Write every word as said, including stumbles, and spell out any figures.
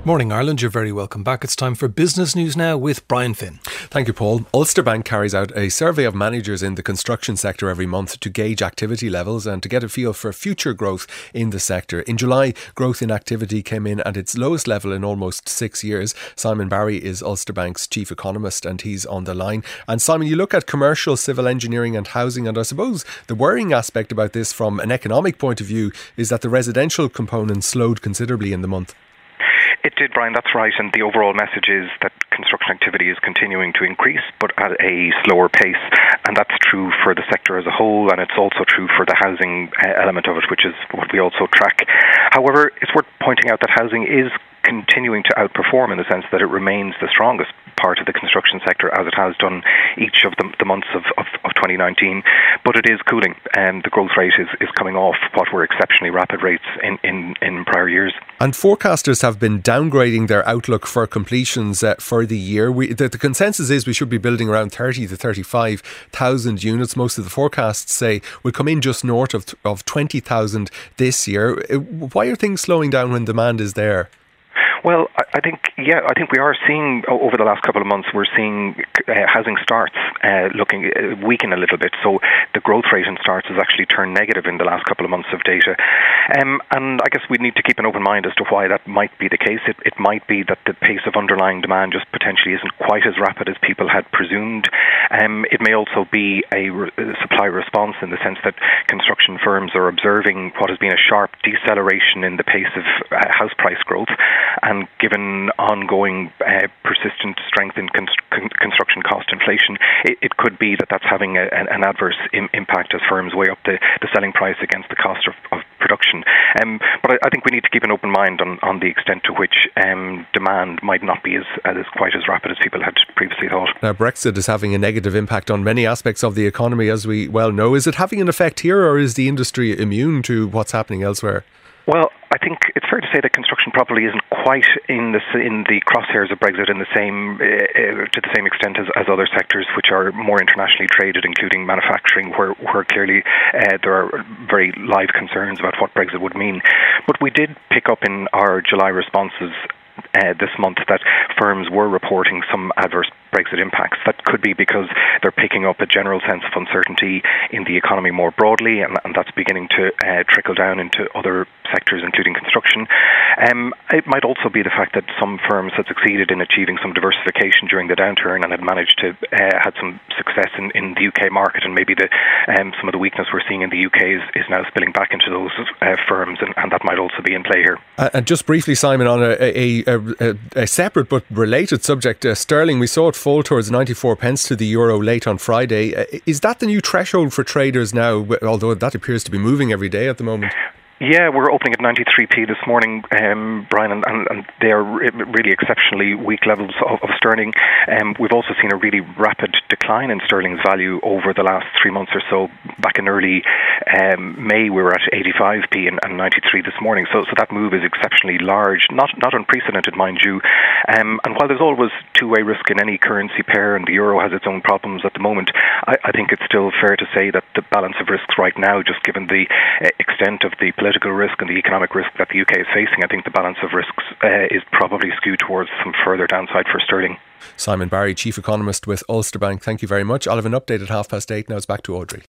Morning Ireland, you're very welcome back. It's time for Business News Now with Brian Finn. Thank you, Paul. Ulster Bank carries out a survey of managers in the construction sector every month to gauge activity levels and to get a feel for future growth in the sector. In July, growth in activity came in at its lowest level in almost six years. Simon Barry is Ulster Bank's chief economist and he's on the line. And Simon, you look at commercial, civil engineering and housing, and I suppose the worrying aspect about this from an economic point of view is that the residential component slowed considerably in the month. It did, Brian, that's right, and the overall message is that construction activity is continuing to increase, but at a slower pace, and that's true for the sector as a whole, and it's also true for the housing element of it, which is what we also track. However, it's worth pointing out that housing is continuing to outperform in the sense that it remains the strongest part of the construction sector, as it has done each of the, the months of, of, of twenty nineteen, but it is cooling, and the growth rate is, is coming off what were exceptionally rapid rates in, in, in prior years. And forecasters have been downgrading their outlook for completions uh, for the year. We, the, the consensus is we should be building around thirty to thirty-five thousand units. Most of the forecasts say we'll come in just north of, of twenty thousand this year. Why are things slowing down when demand is there? Well, I think, yeah, I think we are seeing, over the last couple of months, we're seeing uh, housing starts uh, looking uh, weaken a little bit. So the growth rate in starts has actually turned negative in the last couple of months of data. Um, and I guess we need to keep an open mind as to why that might be the case. It, it might be that the pace of underlying demand just potentially isn't quite as rapid as people had presumed. Um, it may also be a re- supply response in the sense that construction firms are observing what has been a sharp deceleration in the pace of uh, house price growth. And And given ongoing uh, persistent strength in con- con- construction cost inflation, it, it could be that that's having a, an, an adverse im- impact as firms weigh up the, the selling price against the cost of, of production. Um, but I, I think we need to keep an open mind on, on the extent to which um, demand might not be as, as quite as rapid as people had previously thought. Now, Brexit is having a negative impact on many aspects of the economy, as we well know. Is it having an effect here, or is the industry immune to what's happening elsewhere? Well, I think it's fair to say that construction probably isn't quite in the in the crosshairs of Brexit in the same uh, to the same extent as, as other sectors which are more internationally traded, including manufacturing, where where clearly uh, there are very live concerns about what Brexit would mean. But we did pick up in our July responses Uh, this month that firms were reporting some adverse Brexit impacts. That could be because they're picking up a general sense of uncertainty in the economy more broadly, and, and that's beginning to uh, trickle down into other sectors, including construction. Um, it might also be the fact that some firms had succeeded in achieving some diversification during the downturn and had managed to uh, had some success in, in the U K market, and maybe the um, some of the weakness we're seeing in the U K is, is now spilling back into those uh, firms, and, and that might also be in play here. Uh, and just briefly, Simon, on a, a, a, a separate but related subject, uh, sterling, we saw it fall towards ninety-four pence to the euro late on Friday. Uh, is that the new threshold for traders now, although that appears to be moving every day at the moment? Yeah, we're opening at ninety-three p this morning, um, Brian, and, and, and they are really exceptionally weak levels of, of sterling. Um, we've also seen a really rapid decline in sterling's value over the last three months or so. Back in early um, May, we were at eighty-five p and, and ninety-three this morning. So, so that move is exceptionally large, not not unprecedented, mind you. Um, and while there's always two-way risk in any currency pair, and the euro has its own problems at the moment, I, I think it's still fair to say that the balance of risks right now, just given the uh, extent of the political risk and the economic risk that the U K is facing, I think the balance of risks uh, is probably skewed towards some further downside for sterling. Simon Barry, chief economist with Ulster Bank, thank you very much. I'll have an update at half past eight. Now it's back to Audrey.